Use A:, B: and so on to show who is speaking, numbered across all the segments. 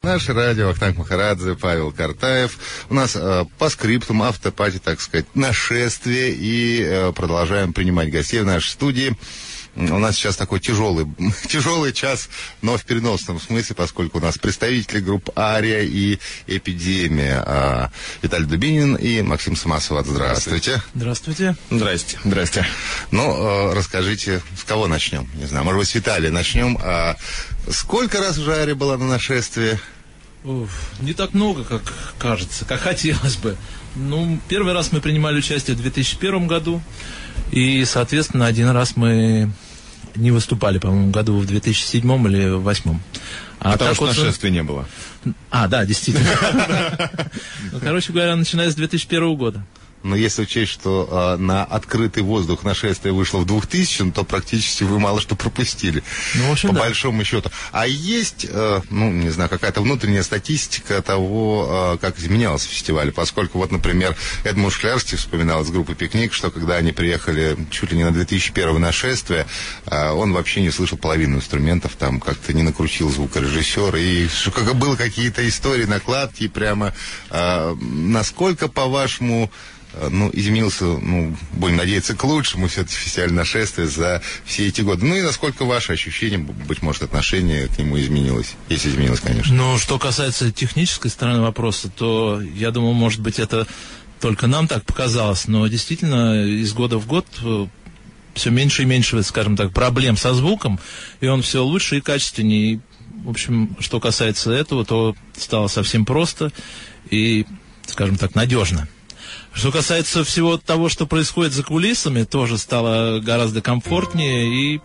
A: Наше радио, Вахтанг Махарадзе, Павел Картаев. У нас по скриптам автопати, так сказать, нашествие. И продолжаем принимать гостей в нашей студии. У нас сейчас такой тяжелый час, но в переносном смысле, поскольку у нас представители групп «Ария» и «Эпидемия». Виталий Дубинин и Максим Самосват. Здравствуйте.
B: Здравствуйте.
C: Здрасте.
A: Здрасте. Ну, расскажите, с кого начнем? Не знаю, может быть, с Виталия начнем. Сколько раз уже «Ария» была на нашествии?
B: Не так много, как кажется, как хотелось бы. Ну, первый раз мы принимали участие в 2001 году. И, соответственно, один раз мы не выступали, по-моему, году в 2007 или 2008.
C: Потому что нашествия не было.
B: Да, действительно. Ну, короче говоря, начиная с 2001 года.
A: Но если учесть, что на открытый воздух нашествие вышло в 2000, то практически вы мало что пропустили.
B: Ну, в общем,
A: по большому счету. А есть, не знаю, какая-то внутренняя статистика того, как изменялся фестиваль? Поскольку, вот, например, Эдмунд Шклярский вспоминал из группы «Пикник», что когда они приехали чуть ли не на 2001 нашествие, он вообще не слышал половину инструментов, там как-то не накрутил звукорежиссер, и что было какие-то истории, накладки, прямо насколько, по-вашему, изменился, будем надеяться, к лучшему все-таки фестиваль нашествия за все эти годы. Ну и насколько ваше ощущение, быть может, отношение к нему изменилось? Если изменилось, конечно.
B: Ну, что касается технической стороны вопроса, то, я думаю, может быть, это только нам так показалось, но действительно из года в год все меньше и меньше, скажем так, проблем со звуком, и он все лучше и качественнее. И, в общем, что касается этого, то стало совсем просто и, скажем так, надежно. Что касается всего того, что происходит за кулисами, тоже стало гораздо комфортнее и,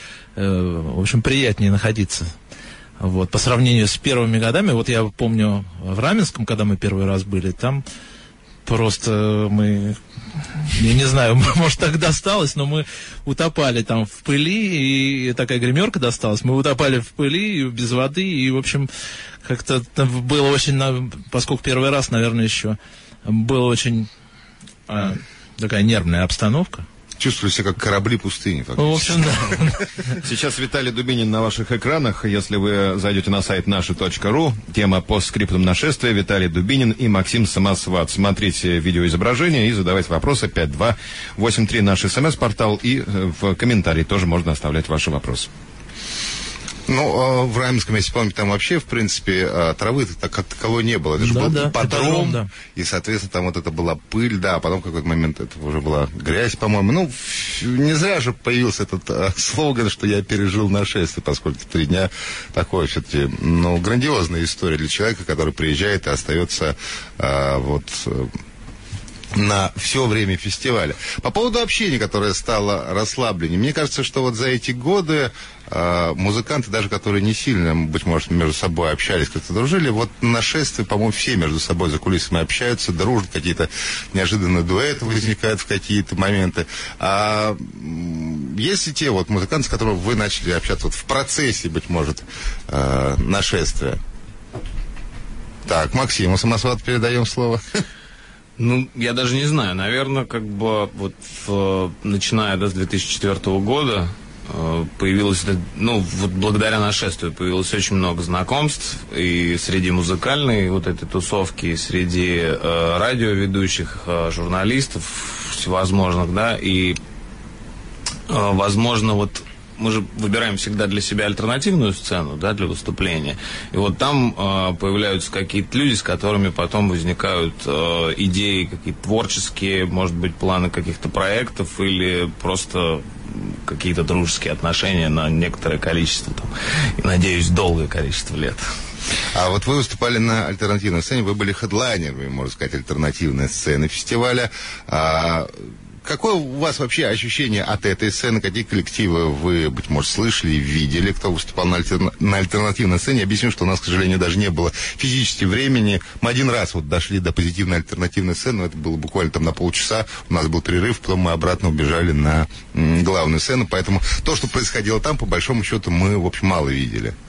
B: в общем, приятнее находиться. Вот, по сравнению с первыми годами, вот я помню в Раменском, когда мы первый раз были, там просто мы, я не знаю, может, так досталось, но мы утопали там в пыли, и такая гримерка досталась, мы утопали в пыли, и без воды, и, в общем, как-то было очень, поскольку первый раз, наверное, еще было очень такая нервная обстановка.
A: Чувствовали себя как корабли пустыни, фактически.
B: В общем, да.
C: Сейчас Виталий Дубинин на ваших экранах. Если вы зайдете на сайт наши.ру, тема по скриптам нашествия, Виталий Дубинин и Максим Самосват. Смотрите видеоизображение и задавайте вопросы. 5283 наш СМС-портал. И в комментарии тоже можно оставлять ваши вопросы.
A: Ну, в Раменском, если помните, там вообще, в принципе, травы так как таковой не было. Это же был ипподром, да. И, соответственно, там вот это была пыль, да, а потом в какой-то момент это уже была грязь, по-моему. Ну, не зря же появился этот слоган, что я пережил нашествие, поскольку 3 дня такое все-таки, грандиозная история для человека, который приезжает и остается на все время фестиваля. По поводу общения, которое стало расслабленнее, мне кажется, что вот за эти годы музыканты, даже которые не сильно, быть может, между собой общались, как-то дружили, вот на нашествии, по-моему, все между собой за кулисами общаются, дружат, какие-то неожиданные дуэты возникают в какие-то моменты. А есть ли те вот музыканты, с которыми вы начали общаться вот в процессе, быть может, нашествия? Так, Максиму Самосвату передаем слово.
D: Я даже не знаю. Наверное, начиная с 2004 года появилось, благодаря нашествию появилось очень много знакомств и среди музыкальной вот этой тусовки, и среди радиоведущих, журналистов всевозможных, да, и, возможно, мы же выбираем всегда для себя альтернативную сцену, да, для выступления. И вот там появляются какие-то люди, с которыми потом возникают идеи какие-то творческие, может быть, планы каких-то проектов или просто какие-то дружеские отношения на некоторое количество, и, надеюсь, долгое количество лет.
A: А вот вы выступали на альтернативной сцене, вы были хедлайнерами, можно сказать, альтернативной сцены фестиваля. Какое у вас вообще ощущение от этой сцены? Какие коллективы вы, быть может, слышали, видели, кто выступал на альтернативной сцене? Объясню, что у нас, к сожалению, даже не было физически времени. Мы один раз дошли до позитивной альтернативной сцены, это было буквально на полчаса, у нас был перерыв, потом мы обратно убежали на главную сцену, поэтому то, что происходило там, по большому счету, мы, в общем, мало видели.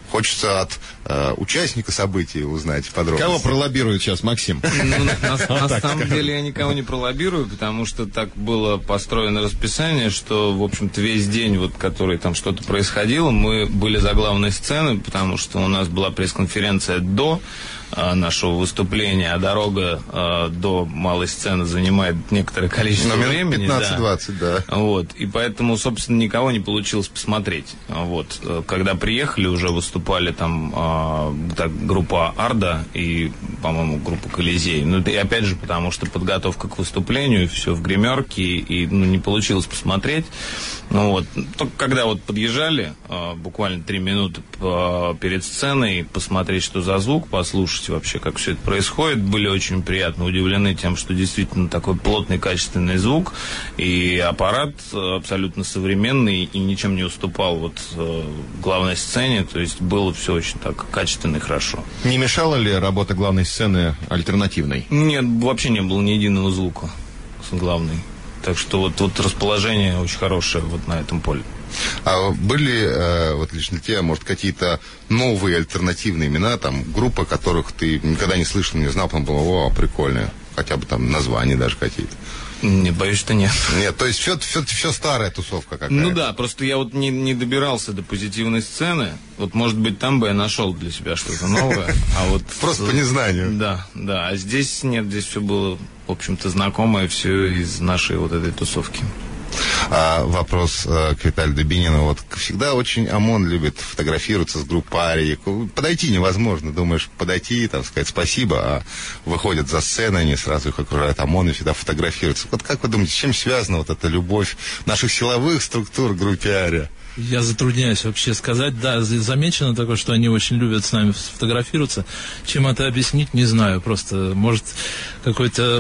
A: Хочется от участника событий узнать подробности.
C: Кого пролоббирует сейчас Максим?
D: На самом деле я никого не пролоббирую, потому что так было построено расписание, что, в общем-то, весь день, вот, который там что-то происходило, мы были за главной сценой, потому что у нас была пресс-конференция до нашего выступления, а дорога до малой сцены занимает некоторое количество времени.
A: 15-20, да.
D: Вот, и поэтому, собственно, никого не получилось посмотреть. Вот, когда приехали, уже выступали там группа Арда и, по-моему, группа Колизей. Ну, и опять же, потому что подготовка к выступлению, все в гримерке, и не получилось посмотреть. Ну, вот, только когда вот подъезжали, буквально 3 минуты перед сценой, посмотреть, что за звук, послушать вообще, как все это происходит, были очень приятно удивлены тем, что действительно такой плотный, качественный звук, и аппарат абсолютно современный и ничем не уступал вот главной сцене, то есть было все очень так качественно и хорошо.
C: Не мешала ли работа главной сцены альтернативной?
D: Нет, вообще не было ни единого звука с главной. Так что вот расположение очень хорошее вот на этом поле.
A: А были, вот лично тебе, может, какие-то новые альтернативные имена, там, группы, которых ты никогда не слышал, не знал, потом было, о, прикольные, хотя бы там названия даже какие-то?
D: Не, боюсь, что нет.
A: Нет, то есть все старая тусовка какая-то.
D: Ну да, просто я вот не добирался до позитивной сцены. Вот, может быть, там бы я нашел для себя что-то новое. А вот
A: просто по незнанию.
D: Да. А здесь нет, здесь все было, в общем-то, знакомое, все из нашей вот этой тусовки.
A: Вопрос к Виталию Дубинину. Вот всегда очень ОМОН любит фотографироваться с группой Арии. Подойти невозможно. Думаешь, подойти, там, сказать спасибо, а выходят за сценой, они сразу их окружают ОМОН и всегда фотографируются. Вот как вы думаете, с чем связана вот эта любовь наших силовых структур к группе Ария?
B: Я затрудняюсь вообще сказать. Да, замечено такое, что они очень любят с нами фотографироваться. Чем это объяснить, не знаю. Просто, может, какой-то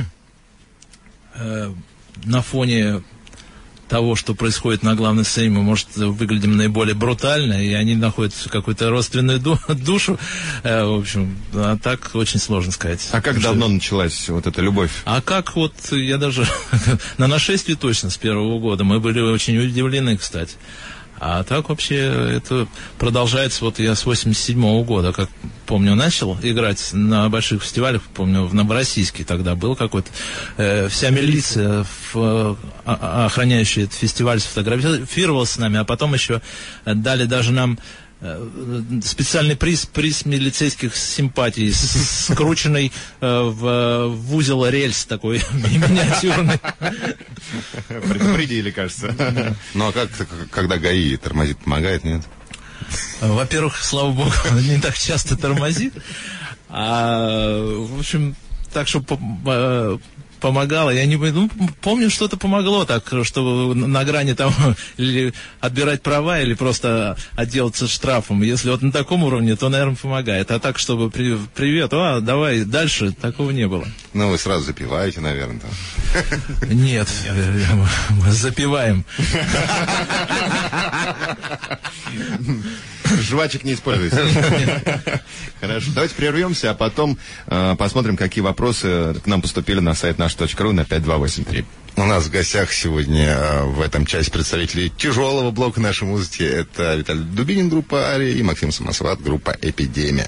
B: на фоне того, что происходит на главной сцене, мы, может, выглядим наиболее брутально, и они находят какую-то родственную душу. В общем, а так очень сложно сказать.
C: А как давно началась вот эта любовь?
B: А как вот, я даже на нашествии точно с 1-го года. Мы были очень удивлены, кстати. А так вообще это продолжается, вот я с 87-го года, как помню, начал играть на больших фестивалях, помню, в Новороссийске тогда был какой-то, вся милиция, охраняющая этот фестиваль, сфотографировалась с нами, а потом еще дали даже нам специальный приз милицейских симпатий, скрученный в узел рельс такой миниатюрный.
C: Предупредили, кажется.
A: Ну а как, когда ГАИ тормозит, помогает, нет?
B: Во-первых, слава богу, не так часто тормозит. В общем, так что помогало. Я не помню, что-то помогло так, что на грани там или отбирать права, или просто отделаться штрафом. Если вот на таком уровне, то, наверное, помогает. А так, чтобы привет, давай дальше, такого не было.
A: Ну, вы сразу запиваете, наверное, там.
B: Нет, мы запиваем.
C: Жвачек не используйте. Хорошо, давайте прервемся, а потом посмотрим, какие вопросы к нам поступили на сайт наш.ру на 5283.
A: У нас в гостях сегодня в этом части представители тяжелого блока нашей музыки. Это Виталий Дубинин, группа Ария, и Максим Самосват, группа Эпидемия.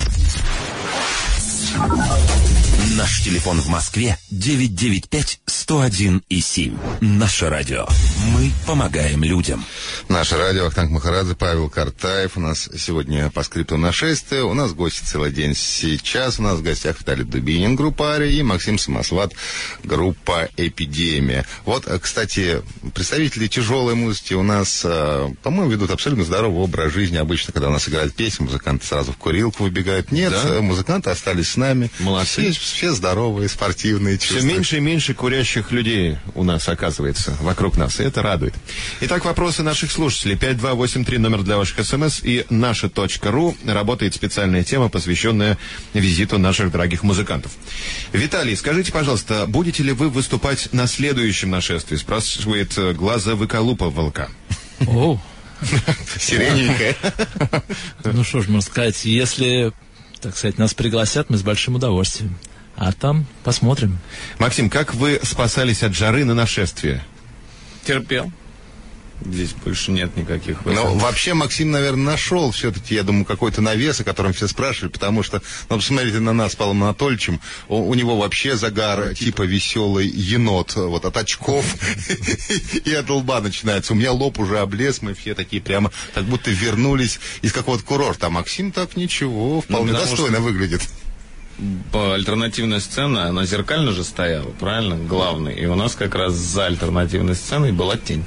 E: Наш телефон в Москве 995-101-7. Наше радио. Мы помогаем людям.
A: Наше радио. Ахтанг Махарадзе, Павел Картаев. У нас сегодня по скрипту нашествия. У нас гости целый день. Сейчас у нас в гостях Виталий Дубинин, группа Ария, и Максим Самосват, группа Эпидемия. Вот, кстати, представители тяжелой музыки у нас, по-моему, ведут абсолютно здоровый образ жизни. Обычно, когда у нас играют песни, музыканты сразу в курилку выбегают. Нет, да? Музыканты остались с нами.
C: Молодцы.
A: Все здоровые, спортивные.
C: Все меньше и меньше курящих людей у нас оказывается вокруг нас, и это радует. Итак, вопросы наших слушателей. 5283 номер для ваших СМС, и наша.ру работает специальная тема, посвященная визиту наших дорогих музыкантов. Виталий, скажите, пожалуйста, будете ли вы выступать на следующем нашествии? Спрашивает Глазовыколуповалка.
B: О,
A: сиреневенькая.
B: Ну что ж, можно сказать, если, так сказать, нас пригласят, мы с большим удовольствием. А там посмотрим.
C: Максим, как вы спасались от жары на нашествие?
D: Терпел. Здесь больше нет никаких...
A: Но вообще Максим, наверное, нашел все-таки, я думаю, какой-то навес, о котором все спрашивали, потому что, ну, посмотрите на нас с Павлом Анатольевичем, у него вообще загар типа веселый енот, вот от очков и от лба начинается. У меня лоб уже облез, мы все такие прямо, как будто вернулись из какого-то курорта. А Максим так ничего, вполне достойно выглядит.
D: Альтернативная сцена, она зеркально же стояла, правильно? Главный. И у нас как раз за альтернативной сценой была тень.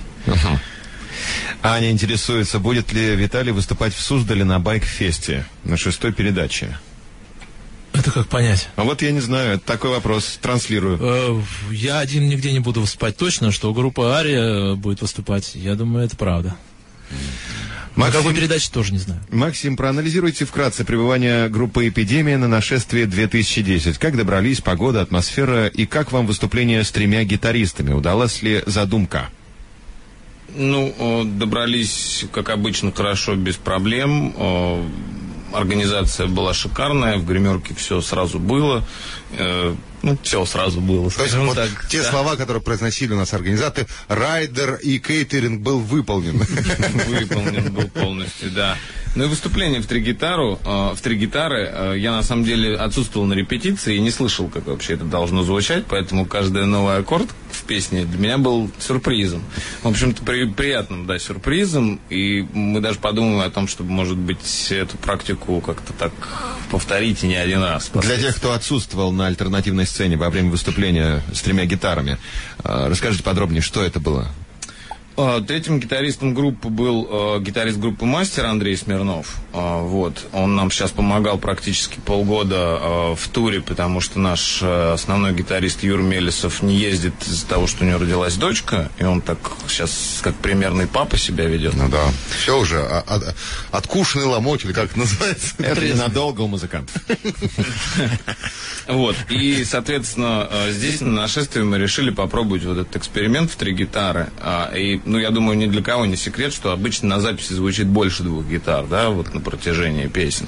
C: Аня интересуется, будет ли Виталий выступать в Суздале на Байк-фесте на 6-й передаче.
B: Это как понять?
C: А вот я не знаю, это такой вопрос, транслирую.
B: Я один нигде не буду выступать точно, что группа Ария будет выступать. Я думаю, это правда. На какой передаче тоже не знаю.
C: Максим, проанализируйте вкратце пребывание группы «Эпидемия» на нашествии 2010. Как добрались, погода, атмосфера и как вам выступление с 3 гитаристами? Удалась ли задумка?
D: Ну, добрались, как обычно, хорошо, без проблем. Организация была шикарная, в гримерке все сразу было. Все сразу было.
A: То есть вот так, те слова, которые произносили у нас организаторы, райдер и кейтеринг был выполнен.
D: Выполнен был полностью, да. Ну и выступление в 3 гитары. Я на самом деле отсутствовал на репетиции и не слышал, как вообще это должно звучать, поэтому каждый новый аккорд в песне для меня был сюрпризом. В общем-то, приятным, да, сюрпризом. И мы даже подумали о том, чтобы, может быть, эту практику как-то так повторить и не один раз.
C: Для тех, кто отсутствовал на альтернативной сцене во время выступления с 3 гитарами, расскажите подробнее, что это было?
D: Третьим гитаристом группы был гитарист группы «Мастер» Андрей Смирнов. Вот. Он нам сейчас помогал практически полгода в туре, потому что наш основной гитарист Юр Мелесов не ездит из-за того, что у него родилась дочка, и он так сейчас как примерный папа себя ведет.
A: Ну да. Все уже. Откушенный ломоть, или как это называется?
C: Это ненадолго у музыкантов.
D: Вот. И, соответственно, здесь на нашествии мы решили попробовать вот этот эксперимент в 3 гитары. И, я думаю, ни для кого не секрет, что обычно на записи звучит больше 2 гитар, да, вот на протяжении песен.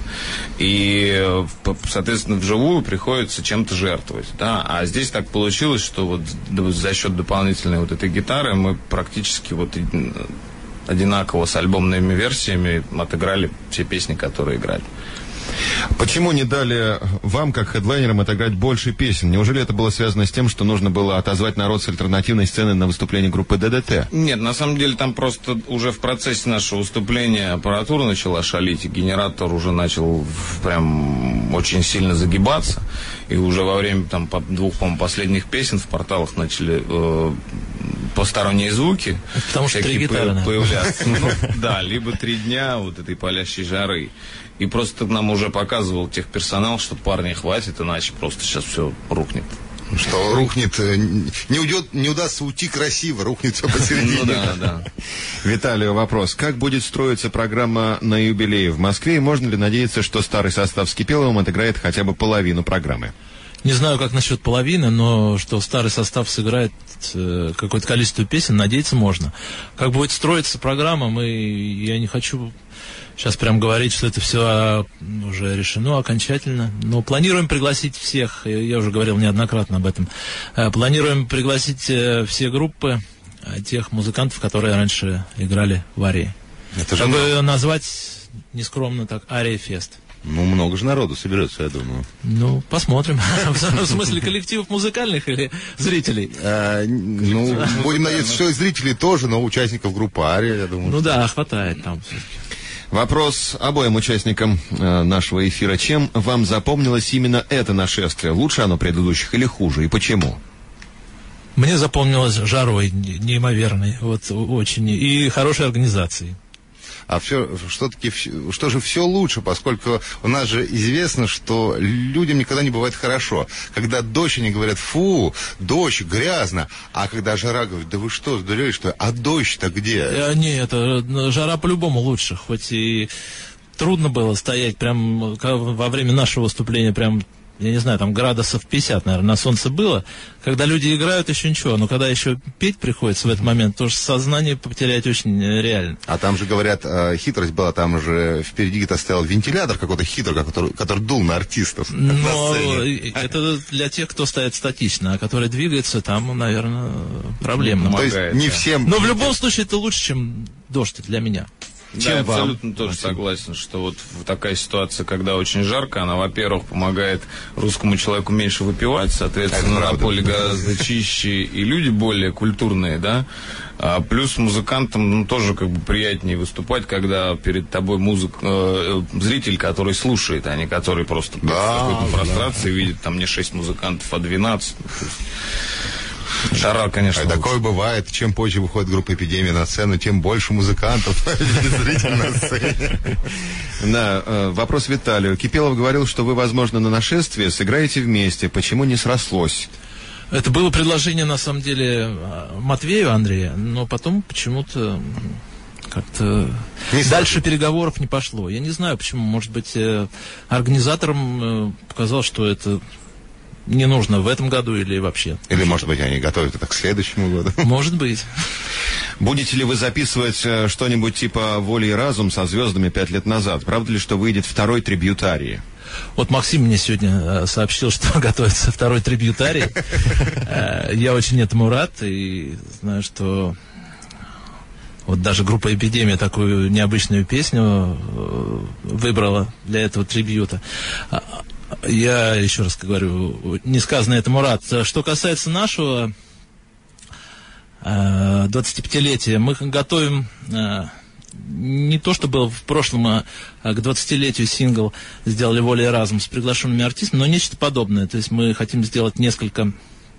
D: И, соответственно, вживую приходится чем-то жертвовать, да. А здесь так получилось, что вот за счет дополнительной вот этой гитары мы практически вот одинаково с альбомными версиями отыграли все песни, которые играли.
C: Почему не дали вам, как хедлайнерам, отыграть больше песен? Неужели это было связано с тем, что нужно было отозвать народ с альтернативной сцены на выступление группы ДДТ?
D: Нет, на самом деле там просто уже в процессе нашего выступления аппаратура начала шалить, и генератор уже начал прям очень сильно загибаться. И уже во время там 2, по-моему, последних песен в порталах начали посторонние звуки.
B: Потому что 3 гитары
D: появляться. Да, либо 3 дня вот этой палящей жары. И просто нам уже показывал техперсонал, что парни хватит, иначе просто сейчас все рухнет.
A: Что рухнет, не удастся уйти красиво, рухнет все посередине.
D: Ну да.
C: Виталию вопрос. Как будет строиться программа на юбилее в Москве? И можно ли надеяться, что старый состав с Кипеловым отыграет хотя бы половину программы?
B: Не знаю, как насчет половины, но что старый состав сыграет какое-то количество песен, надеяться можно. Как будет строиться программа, я не хочу сейчас прям говорить, что это все уже решено окончательно. Но планируем пригласить всех, я уже говорил неоднократно об этом, планируем пригласить все группы тех музыкантов, которые раньше играли в Арии.
A: Это же
B: чтобы назвать нескромно так Ария Фест.
A: Ну, много же народу соберется, я думаю.
B: Ну, посмотрим. В смысле, коллективов музыкальных или зрителей?
A: Будем надеяться, что и зрителей тоже, но участников группы Ария, я думаю.
B: Ну да, хватает там все-таки.
C: Вопрос обоим участникам нашего эфира. Чем вам запомнилось именно это нашествие? Лучше оно предыдущих или хуже? И почему?
B: Мне запомнилось жарой неимоверной, вот очень, и хорошей организацией.
A: А что же все лучше, поскольку у нас же известно, что людям никогда не бывает хорошо. Когда дождь, они говорят, фу, дождь, грязно. А когда жара, говорят, да вы что, сдурели, что ли? А дождь-то где?
B: Нет, жара по-любому лучше. Хоть и трудно было стоять прям во время нашего выступления, прям я не знаю, там градусов 50, наверное, на солнце было. Когда люди играют, еще ничего, но когда еще петь приходится в этот момент, то сознание потерять очень реально.
A: А там же, говорят, хитрость была, там же впереди где-то стоял вентилятор какой-то хитрый, который дул на артистов.
B: Но это для тех, кто стоит статично, а который двигается, там, наверное, проблемно.
A: То есть не всем...
B: Но в любом случае это лучше, чем дождь для меня.
D: Да, я абсолютно тоже согласен, что вот такая ситуация, когда очень жарко, она, во-первых, помогает русскому человеку меньше выпивать, соответственно, на поле гораздо чище, и люди более культурные, да. А плюс музыкантам тоже как бы приятнее выступать, когда перед тобой зритель, который слушает, а не который просто в какой-то прострации видит там не 6 музыкантов, а 12. Жара, конечно.
A: Такое бывает. Чем позже выходит группа «Эпидемия» на сцену, тем больше музыкантов, зрителей на сцене.
C: Да, вопрос Виталию. Кипелов говорил, что вы, возможно, на нашествии сыграете вместе. Почему не срослось?
B: Это было предложение, на самом деле, Матвею Андрея, но потом почему-то как-то дальше переговоров не пошло. Я не знаю, почему. Может быть, организаторам показалось, что это не нужно в этом году или вообще.
A: Или, может быть, они готовят это к следующему году.
B: Может быть.
C: Будете ли вы записывать что-нибудь типа «Воля и разум» со звездами 5 лет назад? Правда ли, что выйдет второй трибьютарий?
B: Вот Максим мне сегодня сообщил, что готовится второй трибьютарий. Я очень этому рад и знаю, что вот даже группа «Эпидемия» такую необычную песню выбрала для этого трибьюта. Я еще раз говорю, несказанно этому рад. Что касается нашего 25-летия, мы готовим не то, что было в прошлом, а к 20-летию сингл сделали «Воля и разум» с приглашенными артистами, но нечто подобное. То есть мы хотим сделать несколько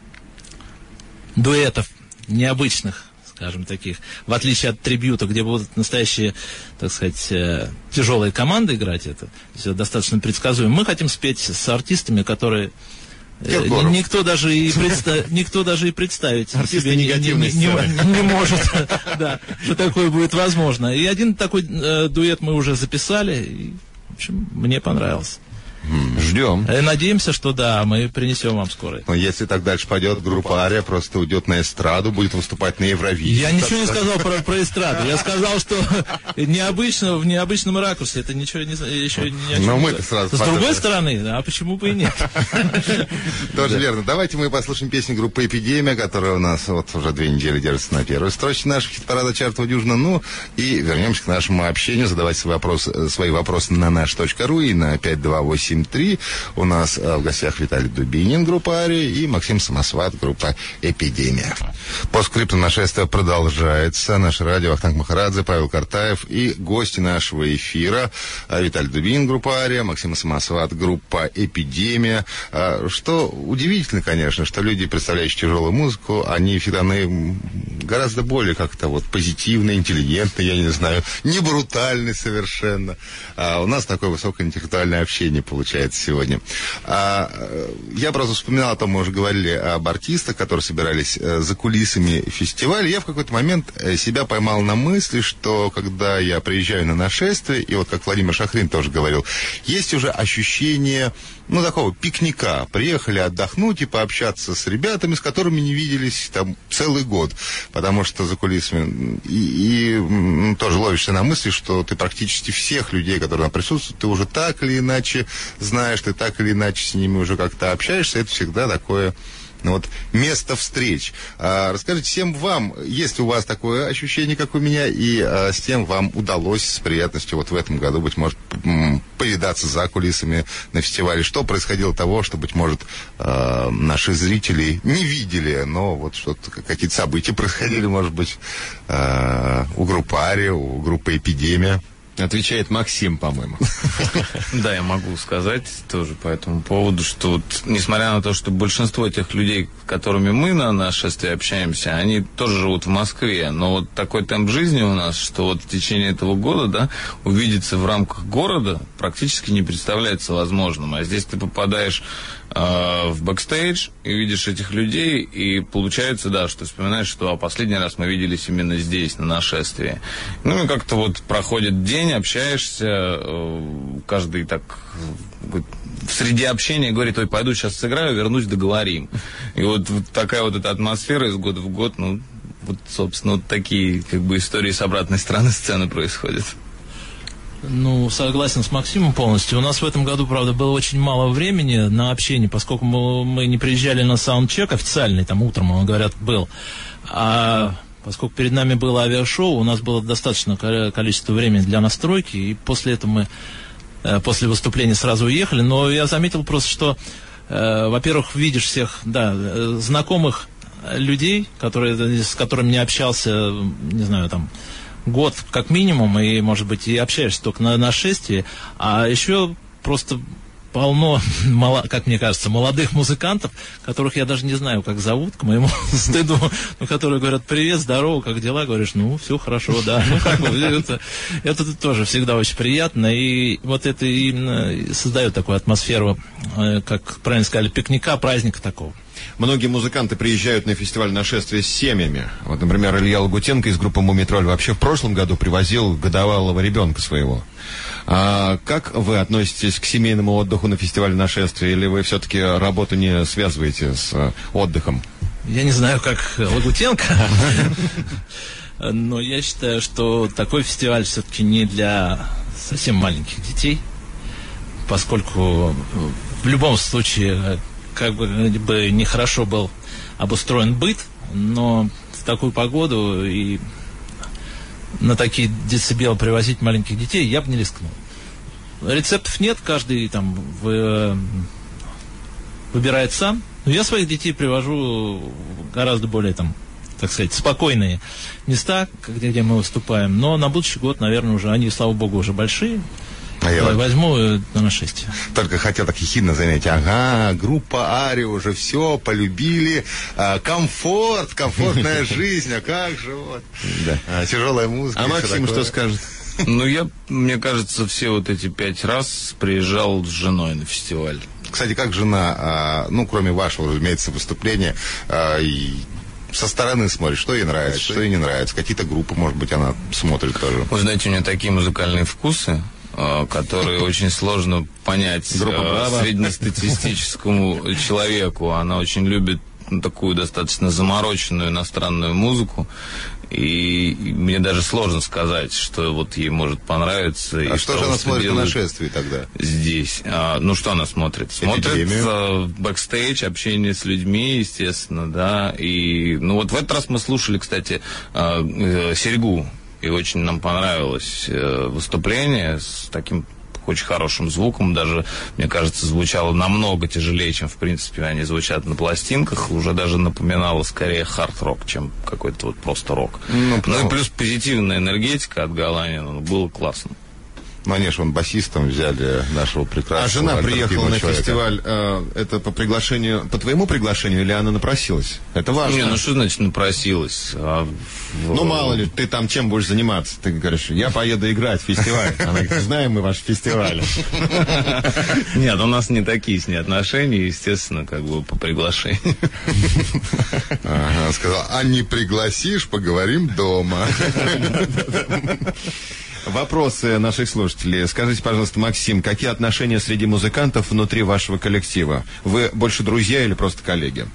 B: дуэтов необычных, скажем, таких, в отличие от трибьюта, где будут настоящие, так сказать, тяжелые команды играть, это все достаточно предсказуемо. Мы хотим спеть с артистами, которые никто даже и представить себе не может, да, что такое будет возможно. И один такой дуэт мы уже записали, и, в общем, мне понравился.
C: Ждем.
B: Надеемся, что да, мы принесем вам скоро.
A: Но если так дальше пойдет, группа «Ария» просто уйдет на эстраду, будет выступать на Евровидении.
B: Я ничего не сказал про эстраду. Я сказал, что в необычном ракурсе. Это ничего еще не...
A: Но мы-то сразу...
B: С другой стороны, а почему бы и нет?
A: Тоже верно. Давайте мы послушаем песню группы «Эпидемия», которая у нас вот уже 2 недели держится на первой строчке нашего хит-парада «Чартова дюжина». Ну, и вернемся к нашему общению. Задавайте свои вопросы на наш.ру и на 5283. У нас в гостях Виталий Дубинин, группа «Ария», и Максим Самосват, группа «Эпидемия». Постскриптум нашествия продолжается. Наше радио, Вахтанг Махарадзе, Павел Картаев и гости нашего эфира. Виталий Дубинин, группа «Ария», Максим Самосват, группа «Эпидемия». Что удивительно, конечно, что люди, представляющие тяжелую музыку, они всегда гораздо более как-то вот позитивные, интеллигентные, я не знаю, не брутальные совершенно. У нас такое высокоинтеллектуальное общение получается сегодня. Я просто вспоминал о том, мы уже говорили об артистах, которые собирались за кулисами фестиваля. Я в какой-то момент себя поймал на мысли, что когда я приезжаю на нашествие, и вот как Владимир Шахрин тоже говорил, есть уже ощущение, такого пикника. Приехали отдохнуть и пообщаться с ребятами, с которыми не виделись там целый год. Потому что за кулисами и тоже ловишься на мысли, что ты практически всех людей, которые там присутствуют, ты уже так или иначе знаешь, ты так или иначе с ними уже как-то общаешься. Это всегда такое место встреч. Расскажите всем вам, есть ли у вас такое ощущение, как у меня, и с кем вам удалось с приятностью в этом году, быть может, повидаться за кулисами на фестивале? Что происходило того, что, быть может, наши зрители не видели, но что-то, какие-то события происходили, может быть, у группы «Ария», у группы «Эпидемия»?
C: Отвечает Максим, по-моему.
D: Да, я могу сказать тоже по этому поводу, что несмотря на то, что большинство тех людей, с которыми мы на нашествии общаемся, они тоже живут в Москве, но такой темп жизни у нас, что в течение этого года, увидеться в рамках города практически не представляется возможным. А здесь ты попадаешь в бэкстейдж и видишь этих людей, и получается, что вспоминаешь, что последний раз мы виделись именно здесь, на нашествии. И как-то проходит день, общаешься, каждый так среди общения говорит: ой, пойду сейчас сыграю, вернусь, договорим. И вот такая вот эта атмосфера из года в год, ну, вот, собственно, вот такие, как бы, истории с обратной стороны сцены происходят.
B: Ну, согласен с Максимом полностью. У нас в этом году, правда, было очень мало времени на общение, поскольку мы не приезжали на саундчек официальный, там утром, он, говорят, был. А поскольку перед нами было авиашоу, у нас было достаточно количество времени для настройки, и после этого мы, после выступления, сразу уехали. Но я заметил просто, что, во-первых, видишь всех, да, знакомых людей, с которыми не общался, не знаю, там, год как минимум, и, может быть, и общаешься только на нашествии, а еще просто полно, как мне кажется, молодых музыкантов, которых я даже не знаю, как зовут, к моему стыду, но которые говорят: привет, здорово, как дела? Говоришь: ну, все хорошо, да. Ну, как бы, это тоже всегда очень приятно, и вот это именно создает такую атмосферу, как правильно сказали, пикника, праздника такого.
C: Многие музыканты приезжают на фестиваль «Нашествие» с семьями. Вот, например, Илья Лагутенко из группы «Мумитроль» вообще в прошлом году привозил годовалого ребенка своего. А как вы относитесь к семейному отдыху на фестивале «Нашествие», или вы все-таки работу не связываете с отдыхом?
B: Я не знаю, как Лагутенко, но я считаю, что такой фестиваль все-таки не для совсем маленьких детей, поскольку в любом случае, как бы нехорошо был обустроен быт, но в такую погоду и на такие децибелы привозить маленьких детей я бы не рискнул. Рецептов нет, каждый там выбирает сам. Но я своих детей привожу в гораздо более, там, так сказать, спокойные места, где мы выступаем. Но на будущий год, наверное, уже они, слава богу, уже большие. Возьму на нашествие.
A: Только хотел так ехидно заметить: ага, группа Ария уже все полюбили, комфортная жизнь, а как же вот, да. Тяжелая музыка.
C: А Максим что скажет?
D: Ну, мне кажется, все вот эти 5 раз приезжал с женой на фестиваль.
A: Кстати, как жена, ну, кроме вашего, разумеется, выступления, и со стороны смотрит, что ей нравится, что ей не нравится, какие-то группы, может быть, она смотрит тоже.
D: Вы знаете, у нее такие музыкальные вкусы, которые очень сложно понять среднестатистическому человеку. Она очень любит такую достаточно замороченную иностранную музыку. И мне даже сложно сказать, что вот ей может понравиться.
A: А что же она смотрит на нашествии тогда?
D: Здесь. Ну, что она смотрит? Смотрит бэкстейдж, общение с людьми, естественно, да. И, ну, вот в этот раз мы слушали, кстати, Серьгу. И очень нам понравилось выступление с таким очень хорошим звуком. Даже, мне кажется, звучало намного тяжелее, чем, в принципе, они звучат на пластинках. Уже даже напоминало скорее хард-рок, чем какой-то вот просто рок. Ну и плюс позитивная энергетика от Галанина. Было классно.
A: Ну, они же басистом взяли нашего прекрасного.
C: А жена приехала на фестиваль, это по приглашению, по твоему приглашению, или она напросилась? Это важно.
D: Не, ну что значит напросилась?
C: Ну, мало ли, ты там чем будешь заниматься? Ты говоришь: я поеду играть в фестиваль. Она говорит: знаем мы ваш фестиваль.
D: Нет, у нас не такие с ней отношения, естественно, как бы по приглашению.
A: Ага, сказал: а не пригласишь, поговорим дома.
C: Вопросы наших слушателей. Скажите, пожалуйста, Максим, какие отношения среди музыкантов внутри вашего коллектива? Вы больше друзья или просто коллеги?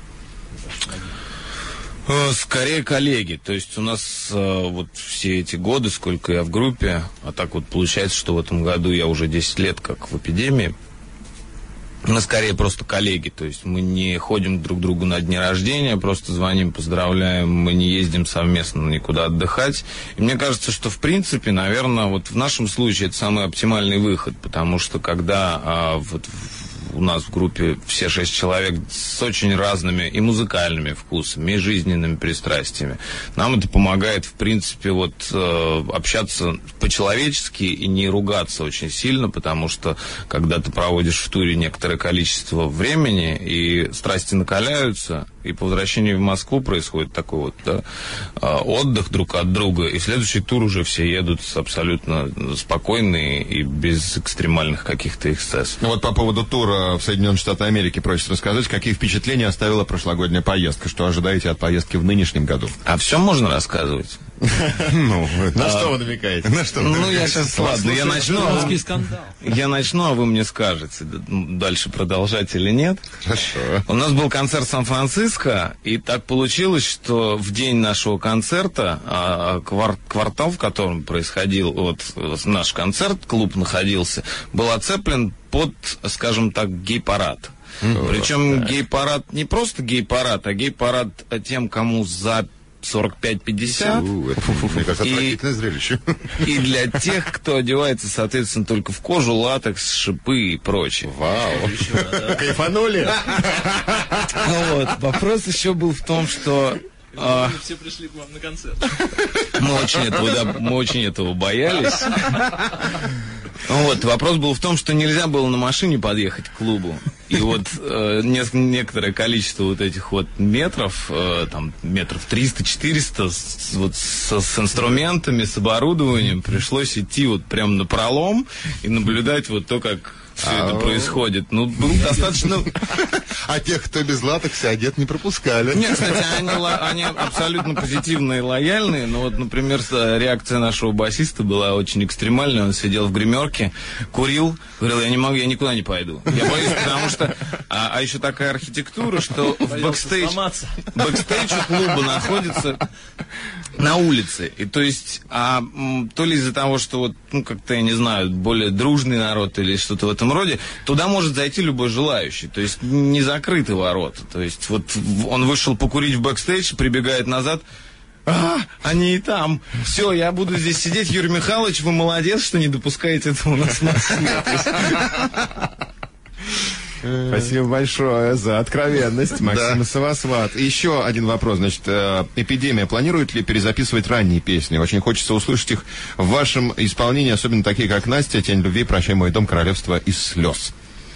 D: Скорее коллеги. То есть у нас вот все эти годы, сколько я в группе, а так вот получается, что в этом году я уже 10 лет как в «Эпидемии». Мы скорее просто коллеги, то есть мы не ходим друг к другу на дни рождения, просто звоним, поздравляем, мы не ездим совместно никуда отдыхать. И мне кажется, что в принципе, наверное, вот в нашем случае это самый оптимальный выход, потому что когда вот у нас в группе все 6 человек с очень разными и музыкальными вкусами, и жизненными пристрастиями. Нам это помогает, в принципе, вот общаться по-человечески и не ругаться очень сильно, потому что, когда ты проводишь в туре некоторое количество времени, и страсти накаляются, и по возвращении в Москву происходит такой вот, да, отдых друг от друга, и в следующий тур уже все едут абсолютно спокойные и без экстремальных каких-то эксцессов.
C: Вот по поводу тура в Соединенные Штаты Америки просят рассказать, какие впечатления оставила прошлогодняя поездка, что ожидаете от поездки в нынешнем году?
D: А все можно рассказывать?
C: На что вы намекаете?
D: Ну, я сейчас, ладно, я начну, а вы мне скажете, дальше продолжать или нет.
A: Хорошо.
D: У нас был концерт в Сан-Франциско, и так получилось, что в день нашего концерта квартал, в котором происходил наш концерт, клуб находился, был оцеплен под, скажем так, гей-парад. Причем гей-парад не просто гей-парад, а гей-парад тем, кому за 45-50.
A: Мне кажется, отвратительное зрелище.
D: И для тех, кто одевается, соответственно, только в кожу, латекс, шипы и прочее.
A: Вау.
C: Кайфанули?
D: Вопрос еще был в том, что...
B: Все пришли к вам на концерт.
D: Мы очень этого боялись. Вопрос был в том, что нельзя было на машине подъехать к клубу. И некоторое количество этих метров, там метров 300-400 с инструментами, с оборудованием пришлось идти прям напролом и наблюдать то, как все это происходит. Был достаточно...
A: А тех, кто без латекса одет, не пропускали.
D: Нет, кстати, они абсолютно позитивные и лояльные, но например, реакция нашего басиста была очень экстремальная. Он сидел в гримерке, курил, говорил, я не могу, я никуда не пойду. Я боюсь, потому что... А еще такая архитектура, что бэкстейдж у клуба находится на улице. И то есть, то ли из-за того, что как-то, я не знаю, более дружный народ или что-то в этом роде, туда может зайти любой желающий. То есть не закрыты ворота. То есть он вышел покурить в бэкстейдж, прибегает назад. Они и там. Все, я буду здесь сидеть. Юрий Михайлович, вы молодец, что не допускаете этого у нас в Москве.
C: Спасибо большое за откровенность, Максим Самосват. Еще один вопрос. Значит, «Эпидемия» планирует ли перезаписывать ранние песни? Очень хочется услышать их в вашем исполнении, особенно такие, как «Настя», «Тень любви», «Прощай, мой дом», «Королевство из слез».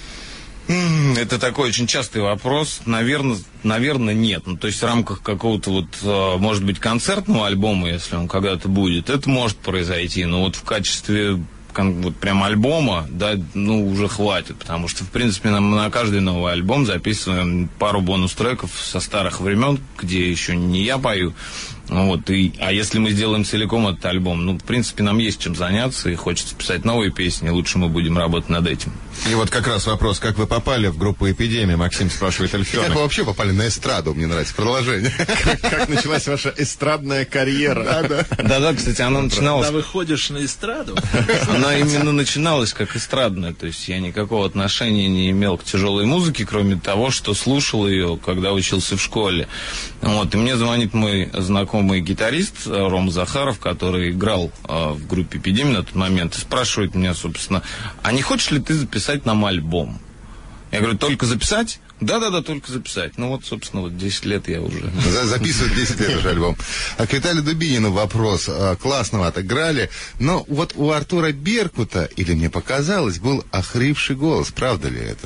D: Это такой очень частый вопрос. Наверное, нет. То есть в рамках какого-то может быть, концертного альбома, если он когда-то будет, это может произойти. Но в качестве прям альбома, уже хватит, потому что, в принципе, мы на каждый новый альбом записываем пару бонус-треков со старых времен, где еще не я пою. А если мы сделаем целиком этот альбом, в принципе, нам есть чем заняться, и хочется писать новые песни, лучше мы будем работать над этим.
C: И как раз вопрос, как вы попали в группу «Эпидемия», Максим спрашивает Альфёнок.
A: Как вы вообще попали на эстраду, мне нравится продолжение.
C: Как началась ваша эстрадная карьера?
D: Да, кстати, она начиналась...
B: Когда выходишь на эстраду...
D: Она именно начиналась как эстрадная, то есть я никакого отношения не имел к тяжелой музыке, кроме того, что слушал ее, когда учился в школе. И мне звонит мой знакомый гитарист Рома Захаров, который играл в группе «Эпидемия» на тот момент, и спрашивает меня, собственно, а не хочешь ли ты записать нам альбом? Я говорю, только записать? Да, только записать. Собственно, 10 лет я уже...
A: Записывать 10 лет уже альбом. А к Виталию Дубинину вопрос. Классно отыграли. Но у Артура Беркута, или мне показалось, был охрипший голос. Правда ли это?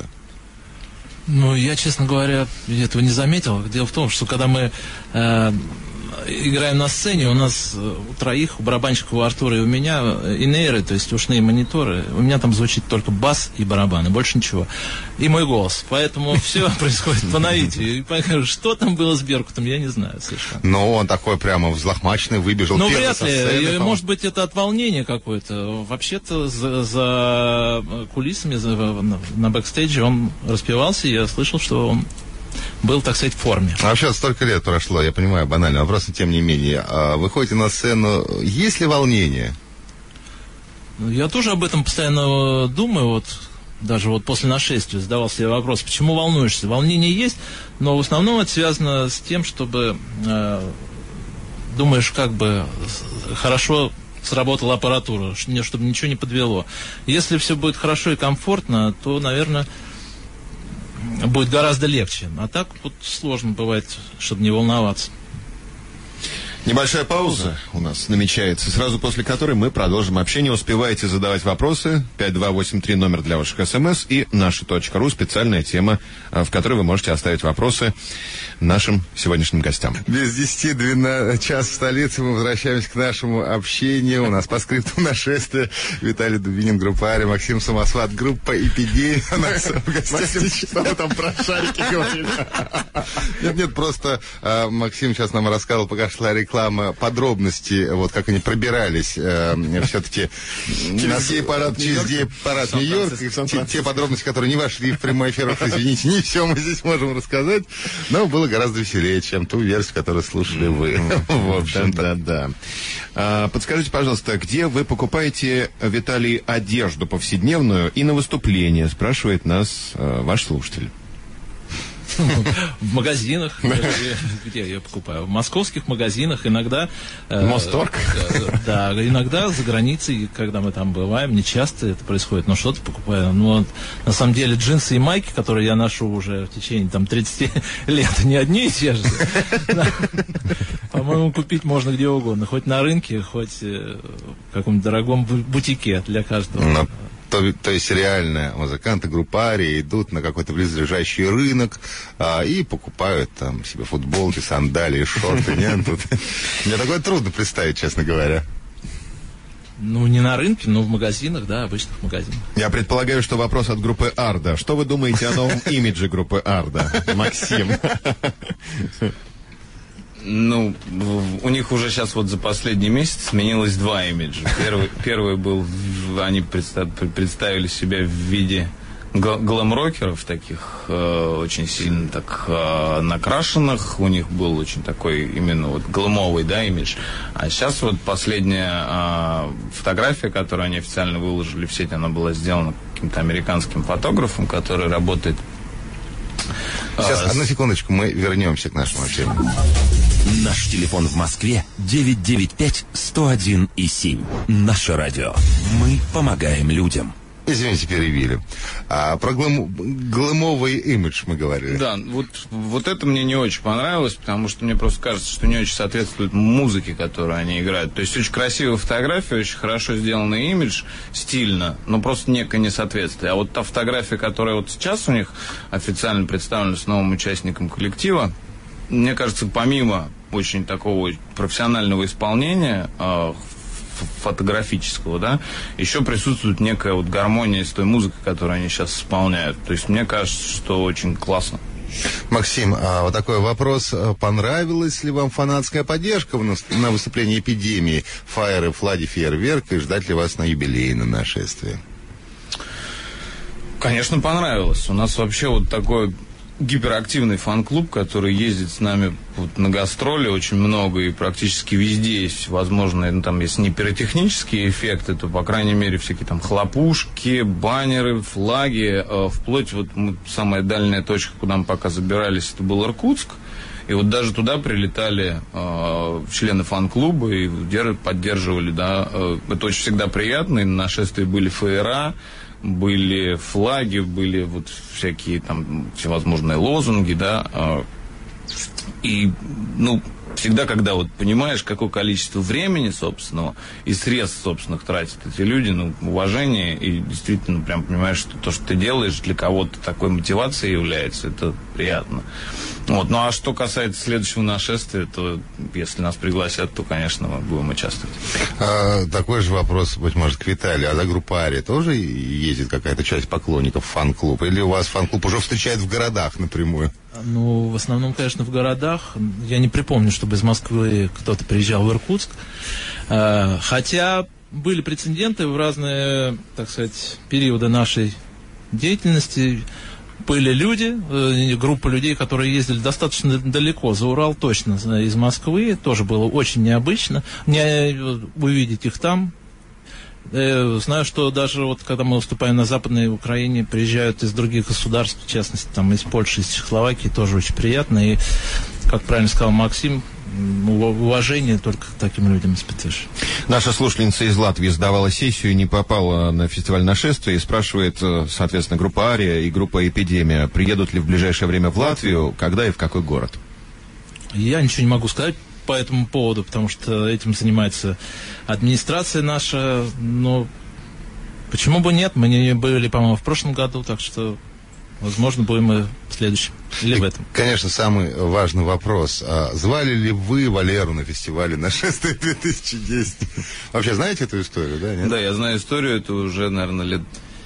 B: Я, честно говоря, этого не заметил. Дело в том, что когда мы играем на сцене, у нас у троих, у барабанщика, у Артура и у меня инейры, то есть ушные мониторы. У меня там звучит только бас и барабаны, больше ничего. И мой голос. Поэтому все происходит по наитию. И что там было с Беркутом, я не знаю совершенно.
A: Но он такой прямо взлохмаченный, выбежал первый
B: вряд
A: со сцены.
B: Ли. Может быть, это от волнения какое-то. Вообще-то за кулисами, на бэкстейдже он распевался, и я слышал, что он был, так сказать, в форме.
A: А вообще столько лет прошло, я понимаю, банальный вопрос, но тем не менее. Выходите на сцену, есть ли волнение?
B: Я тоже об этом постоянно думаю, даже после нашествия задавал себе вопрос, почему волнуешься? Волнение есть, но в основном это связано с тем, чтобы думаешь, как бы хорошо сработала аппаратура, чтобы ничего не подвело. Если все будет хорошо и комфортно, то, наверное, будет гораздо легче. А так сложно бывает, чтобы не волноваться.
C: Небольшая пауза у нас намечается, сразу после которой мы продолжим общение. Успеваете задавать вопросы. 5283 номер для ваших СМС и наша.ру специальная тема, в которой вы можете оставить вопросы нашим сегодняшним гостям.
A: Без 10-12 час в столице мы возвращаемся к нашему общению. У нас по скрипту нашествия Виталий Дубинин, группа «Ария», Максим Самосват, группа «Эпидемия».
C: Максим, что вы там про шарики говорили?
A: Нет, просто Максим сейчас нам рассказывал, пока шла реклама, реклама, подробности, вот как они пробирались все-таки через гей-парад Нью-Йорк, те подробности, которые не вошли в прямой эфир, извините, не все мы здесь можем рассказать, но было гораздо веселее, чем ту версию, которую слушали вы. В общем-то.
C: Да. Подскажите, пожалуйста, где вы покупаете, Виталий, одежду повседневную и на выступление, спрашивает нас ваш слушатель.
B: В магазинах, где я ее покупаю? В московских магазинах, иногда...
C: Мосторг?
B: Да, иногда за границей, когда мы там бываем, не часто это происходит, но что-то покупаю. Но на самом деле джинсы и майки, которые я ношу уже в течение 30 лет, не одни и те же. По-моему, купить можно где угодно, хоть на рынке, хоть в каком-то дорогом бутике для каждого.
A: То есть реально музыканты группы Ария идут на какой-то близлежащий рынок и покупают там себе футболки, сандалии, шорты. Нет, тут мне такое трудно представить, честно говоря.
B: Ну, не на рынке, но в магазинах, да, обычных магазинах.
C: Я предполагаю, что вопрос от группы Арда. Что вы думаете о новом имидже группы Арда, Максим?
D: Ну, у них уже сейчас вот за последний месяц сменилось 2 имиджа. Первый был, они представили себя в виде глэм-рокеров, таких очень сильно так накрашенных. У них был очень такой именно вот глэмовый, да, имидж. А сейчас вот последняя фотография, которую они официально выложили в сеть, она была сделана каким-то американским фотографом, который работает...
A: Сейчас, одну секундочку, мы вернемся к нашему теме.
E: Наш телефон в Москве 995-101-7. Наше радио. Мы помогаем людям.
A: Извините, перебили. Про глэмовый имидж мы говорили.
D: Да, вот это мне не очень понравилось, потому что мне просто кажется, что не очень соответствует музыке, которую они играют. То есть очень красивая фотография, очень хорошо сделанный имидж, стильно, но просто некое несоответствие. А вот та фотография, которая вот сейчас у них официально представлена с новым участником коллектива, мне кажется, помимо очень такого профессионального исполнения, фотографического, да, еще присутствует некая вот гармония с той музыкой, которую они сейчас исполняют. То есть мне кажется, что очень классно.
A: Максим, вот такой вопрос. Понравилась ли вам фанатская поддержка на выступлении «Эпидемии», фаеры, флаги, фейерверк, и ждать ли вас на юбилейное нашествие?
D: Конечно, понравилось. У нас вообще вот такой гиперактивный фан-клуб, который ездит с нами вот на гастроли очень много, и практически везде есть возможные, ну, там, если не пиротехнические эффекты, то, по крайней мере, всякие там хлопушки, баннеры, флаги, вплоть вот самая дальняя точка, куда мы пока забирались, это был Иркутск, и вот даже туда прилетали члены фан-клуба и поддерживали, да, это очень всегда приятно, и на нашествии были фейера, были флаги, были вот всякие там всевозможные лозунги, да, и, ну, всегда, когда вот понимаешь, какое количество времени собственного и средств собственных тратят эти люди, ну, уважение, и действительно прям понимаешь, что то, что ты делаешь, для кого-то такой мотивацией является, это приятно. Вот. Ну, а что касается следующего нашествия, то если нас пригласят, то, конечно, мы будем участвовать.
A: Такой же вопрос, быть может, к Виталию. А за группа Ария тоже ездит какая-то часть поклонников в фан-клуб? Или у вас фан-клуб уже встречает в городах напрямую?
B: Ну, в основном, конечно, в городах. Я не припомню, чтобы из Москвы кто-то приезжал в Иркутск. Хотя были прецеденты в разные, так сказать, периоды нашей деятельности. Были люди, группа людей, которые ездили достаточно далеко, за Урал точно, из Москвы. Тоже было очень необычно увидеть их там. Знаю, что даже вот когда мы выступаем на Западной Украине, приезжают из других государств, в частности, там из Польши, из Чехословакии, тоже очень приятно. И, как правильно сказал Максим, уважение только к таким людям испытываешь.
C: Наша слушательница из Латвии сдавала сессию, не попала на фестиваль нашествия и спрашивает, соответственно, группа Ария и группа Эпидемия приедут ли в ближайшее время в Латвию, когда и в какой город?
B: Я ничего не могу сказать по этому поводу, потому что этим занимается администрация наша, но почему бы нет? Мы не были, по-моему, в прошлом году, так что, возможно, будем и в следующем, или в этом.
A: Конечно, самый важный вопрос. Звали ли вы Валеру на фестивале «Нашествие 2010»? Вообще знаете эту историю, да? Нет?
D: Да, я знаю историю, это уже, наверное, лет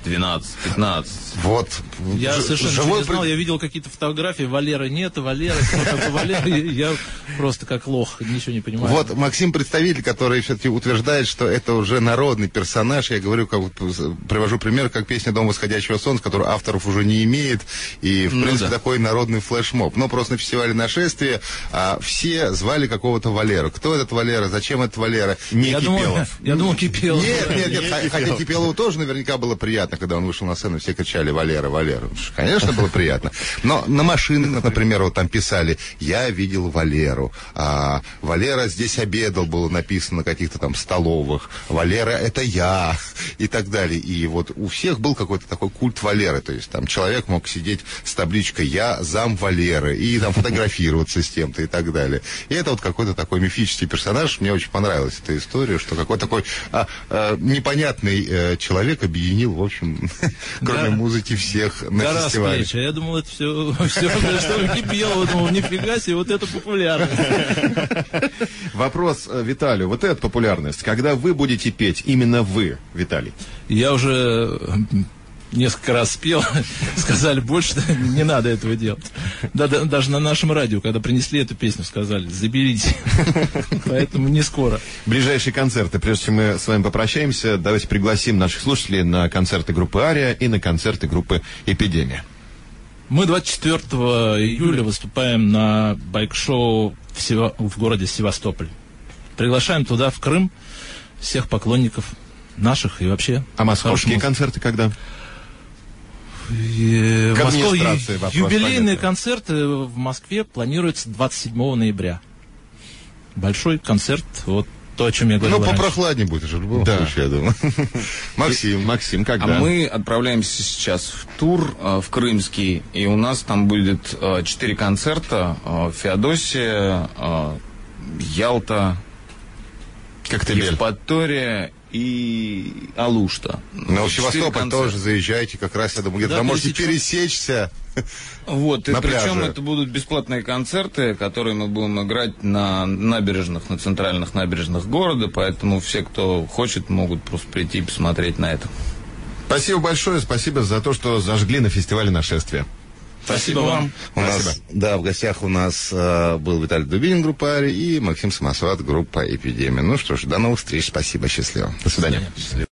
D: 12-15.
A: Вот.
B: Я совершенно ничего не знал, я видел какие-то фотографии, Валера нет, Валера, кто такой Валера, я просто как лох, ничего не понимаю.
A: Вот Максим представитель, который все-таки утверждает, что это уже народный персонаж. Я говорю, привожу пример, как песня «Дом восходящего солнца», которая авторов уже не имеет, и, в принципе, такой народный флешмоб. Но просто на фестивале «Нашествие» все звали какого-то Валеру. Кто этот Валера, зачем этот Валера?
B: Не Кипелов. Я думал, Кипелов.
A: Нет, хотя Кипелову тоже наверняка было приятно, когда он вышел на сцену, все кричали «Валера, Валера». Конечно, было приятно. Но на машинах, например, вот там писали «Я видел Валеру». «Валера здесь обедал», было написано на каких-то там столовых. «Валера, это я». И так далее. И вот у всех был какой-то такой культ Валеры. То есть там человек мог сидеть с табличкой «Я зам Валеры» и там фотографироваться с тем-то и так далее. И это вот какой-то такой мифический персонаж. Мне очень понравилась эта история, что какой-то такой непонятный человек объединил, в общем, кроме музыки, всех на фестивале.
B: Я думал, это все что Кипелова, думал, нифига себе, вот это популярность.
C: Вопрос Виталию. Вот эта популярность, когда вы будете петь, именно вы, Виталий?
B: Я уже несколько раз спел, сказали, больше не надо этого делать. Даже на нашем радио, когда принесли эту песню, сказали, заберите. Поэтому не скоро.
C: Ближайшие концерты. Прежде чем мы с вами попрощаемся, давайте пригласим наших слушателей на концерты группы «Ария» и на концерты группы «Эпидемия».
B: Мы 24 июля выступаем на байк-шоу в городе Севастополь. Приглашаем туда, в Крым, всех поклонников наших и вообще.
C: А московские концерты когда?
B: В Москве юбилейные концерты в Москве планируются 27 ноября. Большой концерт, вот то, о чем я говорил раньше.
A: Попрохладнее будет уже в любом случае, я думаю.
C: Максим, когда?
D: А мы отправляемся сейчас в тур в Крымский, и у нас там будет 4 концерта: Феодосия, Ялта, Евпатория и Алушта.
A: Но в Севастополь тоже заезжайте, как раз, я думаю, где-то можете пересечься.
D: Вот, и причем это будут бесплатные концерты, которые мы будем играть на набережных, на центральных набережных города, поэтому все, кто хочет, могут просто прийти и посмотреть на это.
C: Спасибо большое, спасибо за то, что зажгли на фестивале «Нашествие».
D: Спасибо вам.
A: В гостях у нас был Виталий Дубинин, группа «Ария», и Максим Самосват, группа «Эпидемия». Ну что ж, до новых встреч, спасибо, счастливо.
C: До свидания.